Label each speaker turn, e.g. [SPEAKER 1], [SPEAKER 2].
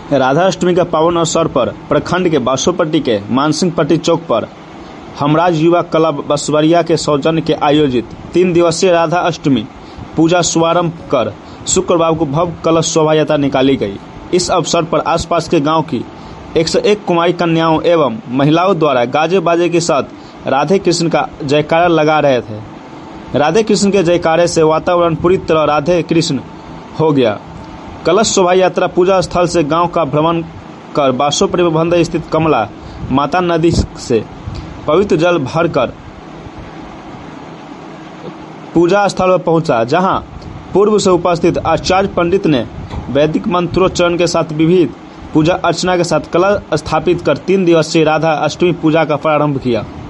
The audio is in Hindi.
[SPEAKER 1] राधा अष्टमी के पावन अवसर पर प्रखंड के बासोपट्टी के मानसिंहपट्टी चौक पर हमराज युवा क्लब बसवरिया के सौजन्य के आयोजित 3 दिवसीय राधा अष्टमी पूजा शुभारंभ कर शुक्रवार को भव्य कलश शोभा यात्रा निकाली गई। इस अवसर पर आसपास के गांव की 101 कुमारी कन्याओं एवं महिलाओं द्वारा गाजे बाजे के साथ राधे कृष्ण का जयकारा लगा रहे थे। राधे कृष्ण के जयकारे से वातावरण पूरी तरह राधे कृष्ण हो गया। कलश शोभा यात्रा पूजा स्थल से गांव का भ्रमण कर बासोपट्टी प्रबंध स्थित कमला माता नदी से पवित्र जल भरकर पूजा स्थल पर पहुंचा, जहां पूर्व से उपस्थित आचार्य पंडित ने वैदिक मंत्रोच्चारण के साथ विविध पूजा अर्चना के साथ कलश स्थापित कर 3 दिवसीय राधा अष्टमी पूजा का प्रारंभ किया।